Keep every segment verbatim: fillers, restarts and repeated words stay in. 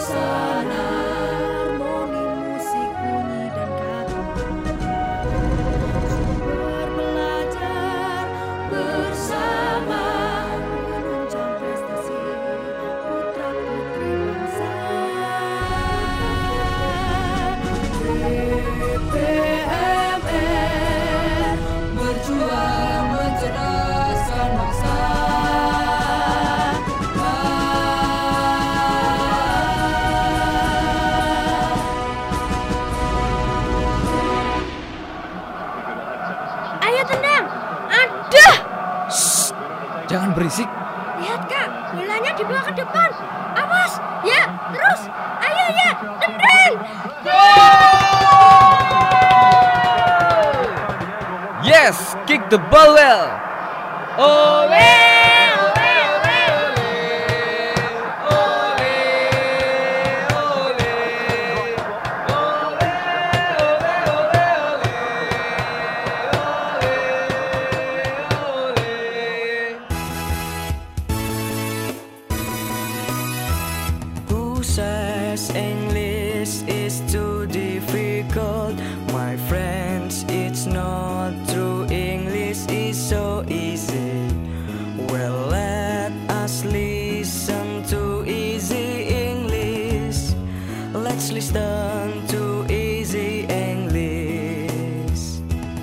Jangan berisik. Lihat Kak, bolanya dibawa ke depan. Awas, ya, terus. Ayo ya, tendang. Yes, kick the ball well. Ole, ole, ole, ole, ole, ole, Who says English is too difficult? My friends, it's not true. English is so easy. Well, let us listen to easy English. Let's listen to easy English.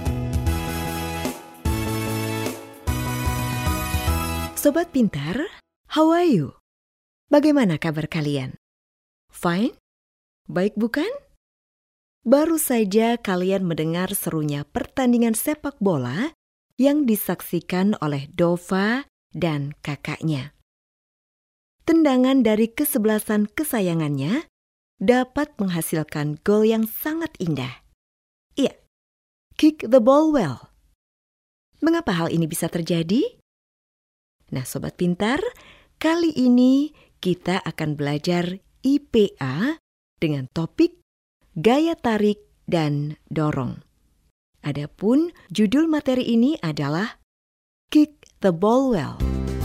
Sobat Pintar, how are you? Bagaimana kabar kalian? Fine? Baik bukan? Baru saja kalian mendengar serunya pertandingan sepak bola yang disaksikan oleh Dova dan kakaknya. Tendangan dari kesebelasan kesayangannya dapat menghasilkan gol yang sangat indah. Iya, kick the ball well. Mengapa hal ini bisa terjadi? Nah, Sobat Pintar, kali ini kita akan belajar I P A dengan topik gaya tarik dan dorong. Adapun judul materi ini adalah Kick the Ball Well.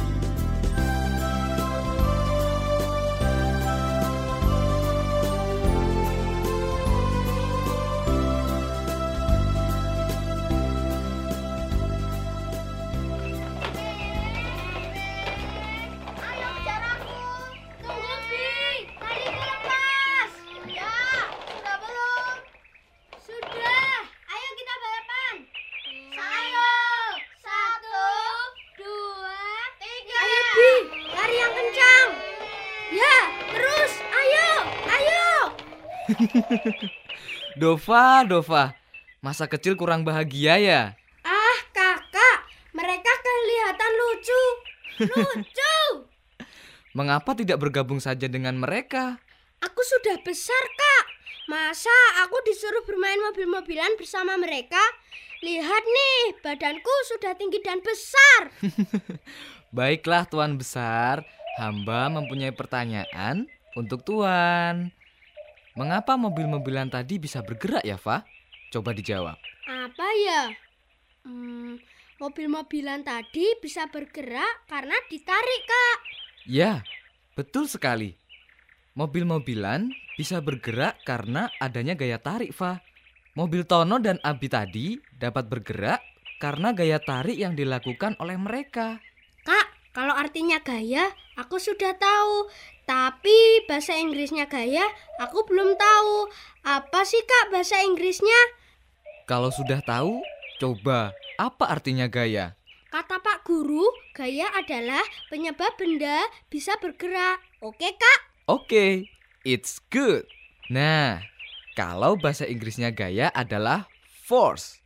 Dova, Dova, masa kecil kurang bahagia ya? Ah, kakak, mereka kelihatan lucu. Lucu. Mengapa tidak bergabung saja dengan mereka? Aku sudah besar, Kak. Masa aku disuruh bermain mobil-mobilan bersama mereka? Lihat nih, badanku sudah tinggi dan besar. Baiklah, Tuan Besar. Hamba mempunyai pertanyaan untuk Tuan. Mengapa mobil-mobilan tadi bisa bergerak ya, Fa? Coba dijawab. Apa ya? Hmm, mobil-mobilan tadi bisa bergerak karena ditarik, Kak. Ya, betul sekali. Mobil-mobilan bisa bergerak karena adanya gaya tarik, Fa. Mobil Tono dan Abi tadi dapat bergerak karena gaya tarik yang dilakukan oleh mereka. Kak, kalau artinya gaya, aku sudah tahu. Tapi bahasa Inggrisnya gaya, aku belum tahu. Apa sih, Kak, bahasa Inggrisnya? Kalau sudah tahu, coba apa artinya gaya? Kata Pak Guru, gaya adalah penyebab benda bisa bergerak. Oke, Kak? Oke, it's good. Nah, kalau bahasa Inggrisnya gaya adalah force.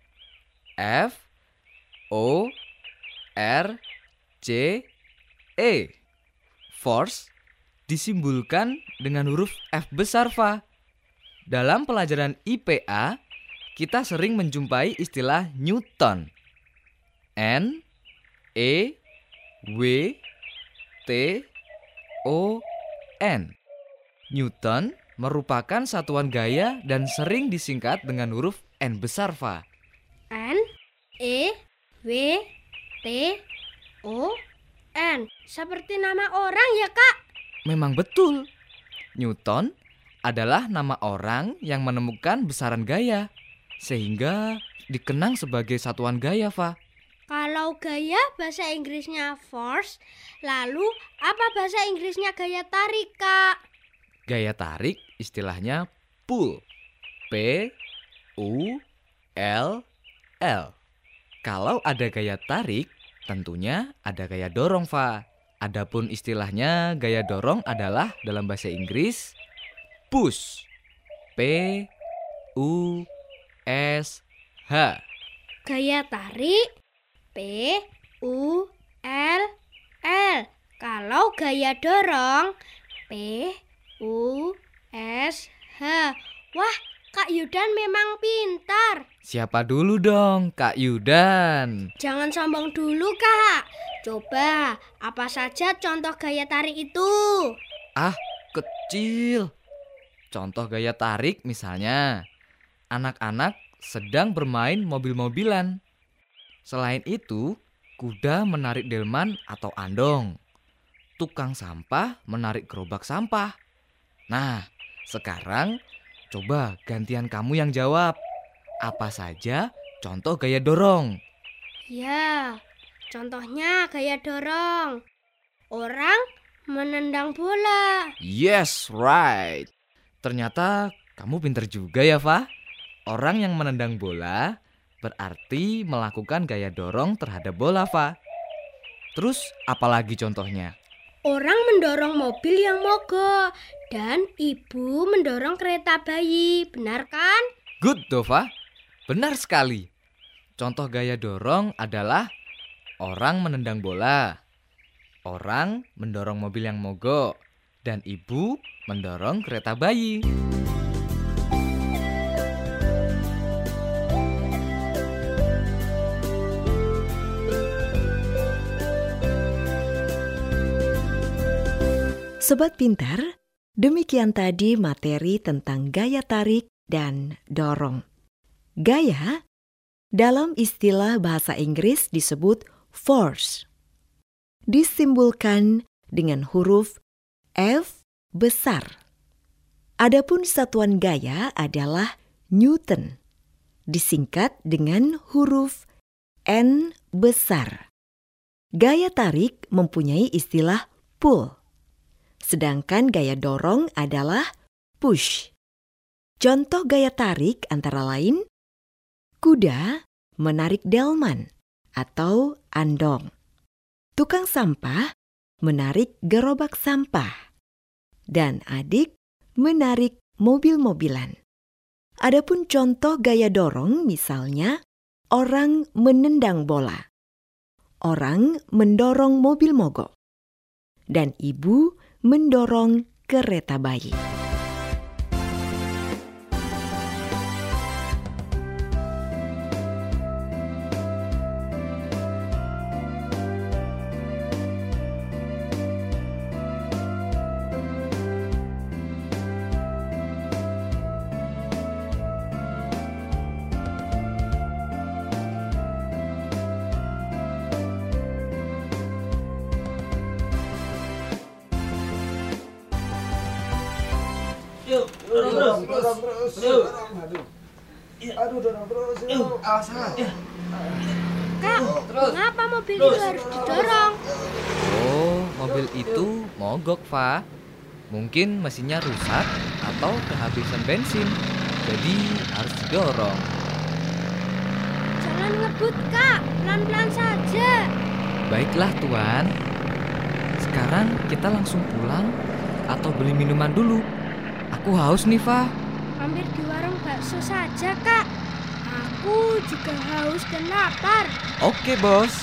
F O R C E. Force disimbolkan dengan huruf F besar, Fa. Dalam pelajaran I P A, kita sering menjumpai istilah Newton. N E W T O N. Newton merupakan satuan gaya dan sering disingkat dengan huruf N besar, Fa. N E W T O N. Seperti nama orang ya, Kak? Memang betul. Newton adalah nama orang yang menemukan besaran gaya, sehingga dikenang sebagai satuan gaya, Fa. Kalau gaya bahasa Inggrisnya force, lalu apa bahasa Inggrisnya gaya tarik, Kak? Gaya tarik istilahnya pull. P U L L. Kalau ada gaya tarik, tentunya ada gaya dorong, Fa. Adapun istilahnya gaya dorong adalah dalam bahasa Inggris push. P U S H. Gaya tarik P U L L. Kalau gaya dorong P U S H. Wah, Kak Yudan memang pintar. Siapa dulu dong, Kak Yudan? Jangan sombong dulu, Kak. Coba, apa saja contoh gaya tarik itu? Ah, kecil. Contoh gaya tarik misalnya, anak-anak sedang bermain mobil-mobilan. Selain itu, kuda menarik delman atau andong. Tukang sampah menarik gerobak sampah. Nah, sekarang coba gantian kamu yang jawab. Apa saja contoh gaya dorong? Ya, contohnya gaya dorong. Orang menendang bola. Yes, right. Ternyata kamu pinter juga ya, Fa. Orang yang menendang bola berarti melakukan gaya dorong terhadap bola, Fa. Terus apalagi contohnya? Orang mendorong mobil yang mogok dan ibu mendorong kereta bayi. Benar kan? Good, Dova. Benar sekali. Contoh gaya dorong adalah orang menendang bola, orang mendorong mobil yang mogok, dan ibu mendorong kereta bayi. Sobat Pintar, demikian tadi materi tentang gaya tarik dan dorong. Gaya dalam istilah bahasa Inggris disebut force. Disimbolkan dengan huruf F besar. Adapun satuan gaya adalah Newton, disingkat dengan huruf N besar. Gaya tarik mempunyai istilah pull, sedangkan gaya dorong adalah push. Contoh gaya tarik antara lain, kuda menarik delman atau andong. Tukang sampah menarik gerobak sampah. Dan adik menarik mobil-mobilan. Adapun contoh gaya dorong misalnya, orang menendang bola. Orang mendorong mobil mogok. Dan ibu mendorong kereta bayi. Yuk, dorong terus. Dorong terus. Yuk. Aduh. Aduh, dorong terus. Yuk. Awas, awas. Kak, mengapa mobil itu harus didorong? Oh, mobil itu mogok, Fa. Mungkin mesinnya rusak atau kehabisan bensin. Jadi harus didorong. Jangan ngebut, Kak. Pelan-pelan saja. Baiklah, Tuan. Sekarang kita langsung pulang atau beli minuman dulu. Aku haus nih, Fa. Mampir di warung bakso saja, Kak. Aku juga haus dan lapar. Oke, Bos.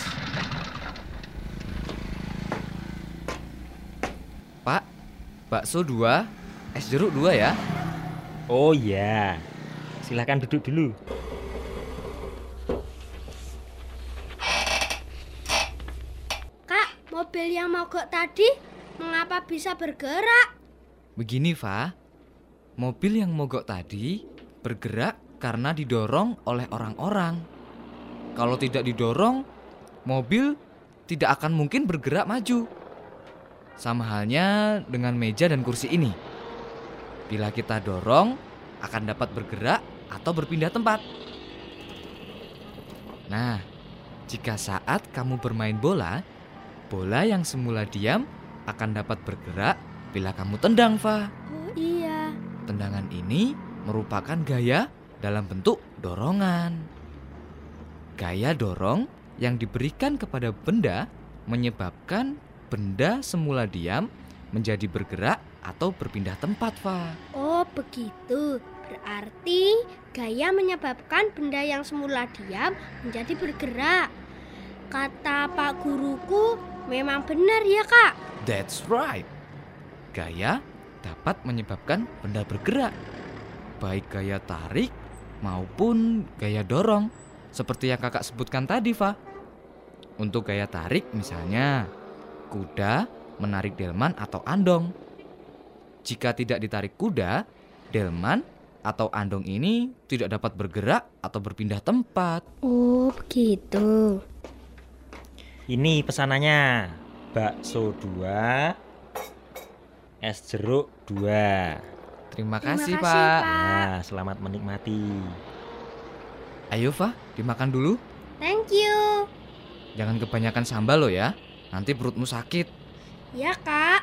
Pak, bakso dua, es jeruk dua ya. Oh iya, silakan duduk dulu. Kak, mobil yang mogok tadi mengapa bisa bergerak? Begini, Fa. Mobil yang mogok tadi bergerak karena didorong oleh orang-orang. Kalau tidak didorong, mobil tidak akan mungkin bergerak maju. Sama halnya dengan meja dan kursi ini. Bila kita dorong, akan dapat bergerak atau berpindah tempat. Nah, jika saat kamu bermain bola, bola yang semula diam akan dapat bergerak bila kamu tendang, Fa. Oh iya. Tendangan ini merupakan gaya dalam bentuk dorongan. Gaya dorong yang diberikan kepada benda menyebabkan benda semula diam menjadi bergerak atau berpindah tempat, Fa. Oh begitu. Berarti gaya menyebabkan benda yang semula diam menjadi bergerak. Kata Pak Guruku memang benar ya, Kak? That's right. Gaya dapat menyebabkan benda bergerak, baik gaya tarik maupun gaya dorong, seperti yang kakak sebutkan tadi, Fa. Untuk gaya tarik misalnya, kuda menarik delman atau andong. Jika tidak ditarik kuda, delman atau andong ini tidak dapat bergerak atau berpindah tempat. Oh begitu. Ini pesanannya, bakso dua, es jeruk dua. Terima Terima kasih, kasih, Pak. Pak. Nah, selamat menikmati. Ayo, Fa, dimakan dulu. Thank you. Jangan kebanyakan sambal loh ya, nanti perutmu sakit. Ya, Kak.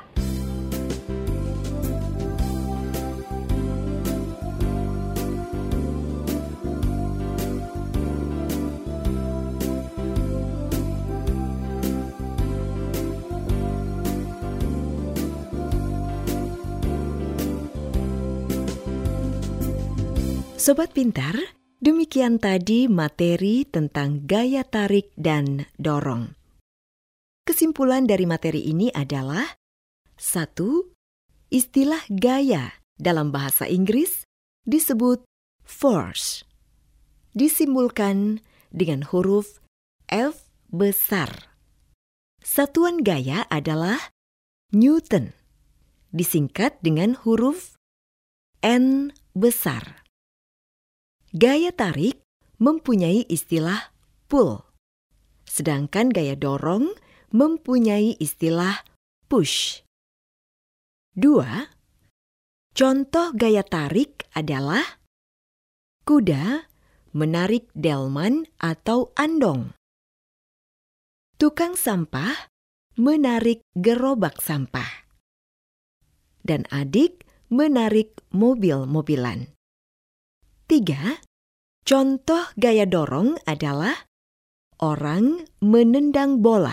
Sobat Pintar, demikian tadi materi tentang gaya tarik dan dorong. Kesimpulan dari materi ini adalah satu. Istilah gaya dalam bahasa Inggris disebut force. Disimbolkan dengan huruf F besar. Satuan gaya adalah Newton. Disingkat dengan huruf N besar. Gaya tarik mempunyai istilah pull, sedangkan gaya dorong mempunyai istilah push. Dua, contoh gaya tarik adalah kuda menarik delman atau andong. Tukang sampah menarik gerobak sampah. Dan adik menarik mobil-mobilan. Tiga, contoh gaya dorong adalah orang menendang bola.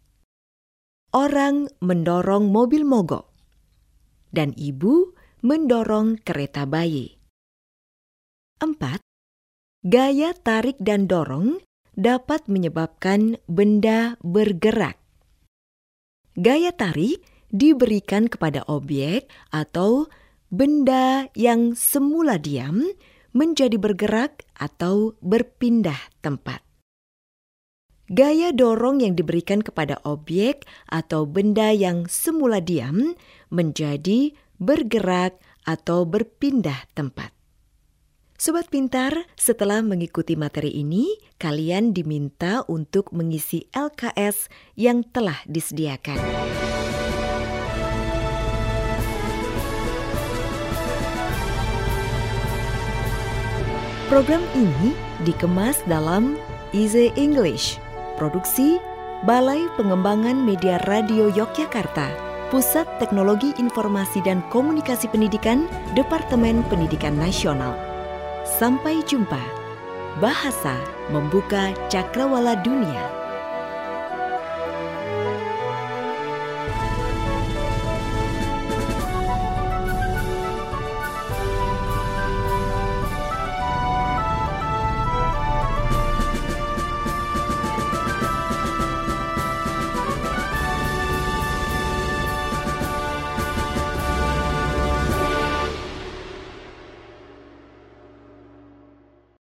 Orang mendorong mobil mogok. Dan ibu mendorong kereta bayi. Empat, gaya tarik dan dorong dapat menyebabkan benda bergerak. Gaya tarik diberikan kepada objek atau benda yang semula diam menjadi bergerak atau berpindah tempat. Gaya dorong yang diberikan kepada objek atau benda yang semula diam menjadi bergerak atau berpindah tempat. Sobat Pintar, setelah mengikuti materi ini, kalian diminta untuk mengisi L K S yang telah disediakan. Program ini dikemas dalam Easy English, produksi Balai Pengembangan Media Radio Yogyakarta, Pusat Teknologi Informasi dan Komunikasi Pendidikan, Departemen Pendidikan Nasional. Sampai jumpa. Bahasa membuka cakrawala dunia.